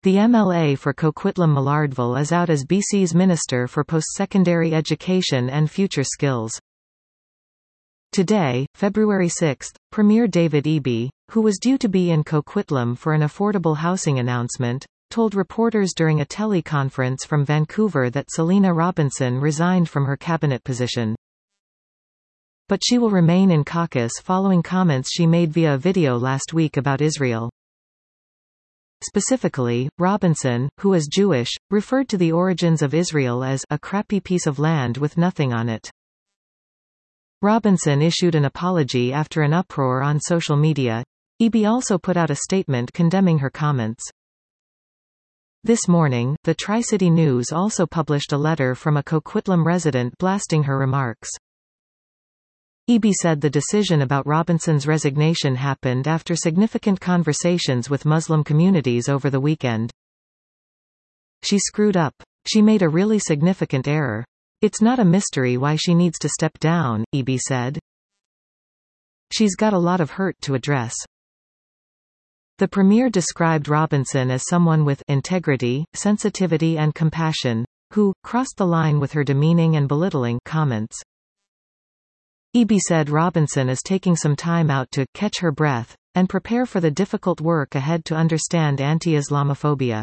The MLA for Coquitlam Mallardville is out as BC's Minister for Post-Secondary Education and Future Skills. Today, February 6, Premier David Eby, who was due to be in Coquitlam for an affordable housing announcement, told reporters during a teleconference from Vancouver that Selina Robinson resigned from her cabinet position. But she will remain in caucus following comments she made via a video last week about Israel. Specifically, Robinson, who is Jewish, referred to the origins of Israel as a crappy piece of land with nothing on it. Robinson issued an apology after an uproar on social media. Eby also put out a statement condemning her comments. This morning, the Tri-City News also published a letter from a Coquitlam resident blasting her remarks. Eby said the decision about Robinson's resignation happened after significant conversations with Muslim communities over the weekend. She screwed up. She made a really significant error. It's not a mystery why she needs to step down, Eby said. She's got a lot of hurt to address. The Premier described Robinson as someone with integrity, sensitivity and compassion, who crossed the line with her demeaning and belittling comments. Eby said Robinson is taking some time out to catch her breath and prepare for the difficult work ahead to understand anti-Islamophobia.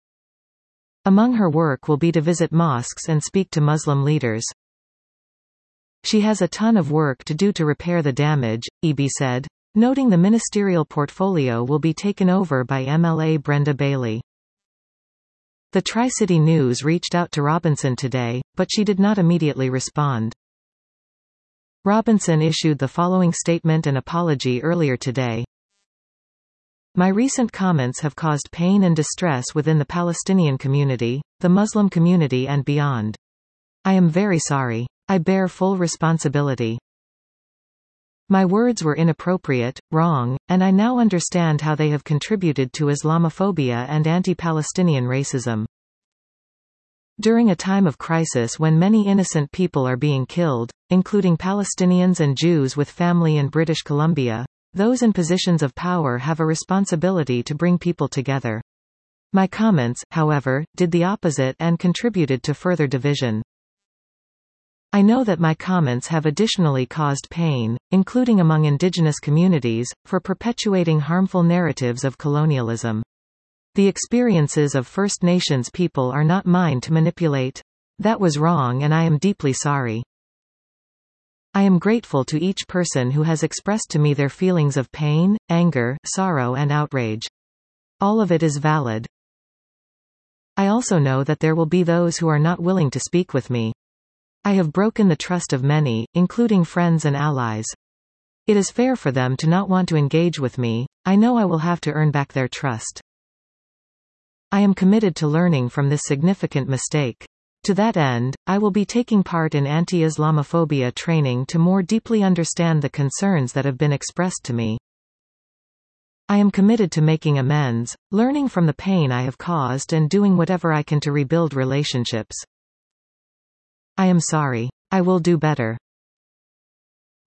Among her work will be to visit mosques and speak to Muslim leaders. She has a ton of work to do to repair the damage, Eby said, noting the ministerial portfolio will be taken over by MLA Brenda Bailey. The Tri-City News reached out to Robinson today, but she did not immediately respond. Robinson issued the following statement and apology earlier today. My recent comments have caused pain and distress within the Palestinian community, the Muslim community and beyond. I am very sorry. I bear full responsibility. My words were inappropriate, wrong, and I now understand how they have contributed to Islamophobia and anti-Palestinian racism. During a time of crisis when many innocent people are being killed, including Palestinians and Jews with family in British Columbia, those in positions of power have a responsibility to bring people together. My comments, however, did the opposite and contributed to further division. I know that my comments have additionally caused pain, including among Indigenous communities, for perpetuating harmful narratives of colonialism. The experiences of First Nations people are not mine to manipulate. That was wrong and I am deeply sorry. I am grateful to each person who has expressed to me their feelings of pain, anger, sorrow and outrage. All of it is valid. I also know that there will be those who are not willing to speak with me. I have broken the trust of many, including friends and allies. It is fair for them to not want to engage with me. I know I will have to earn back their trust. I am committed to learning from this significant mistake. To that end, I will be taking part in anti-Islamophobia training to more deeply understand the concerns that have been expressed to me. I am committed to making amends, learning from the pain I have caused and doing whatever I can to rebuild relationships. I am sorry. I will do better.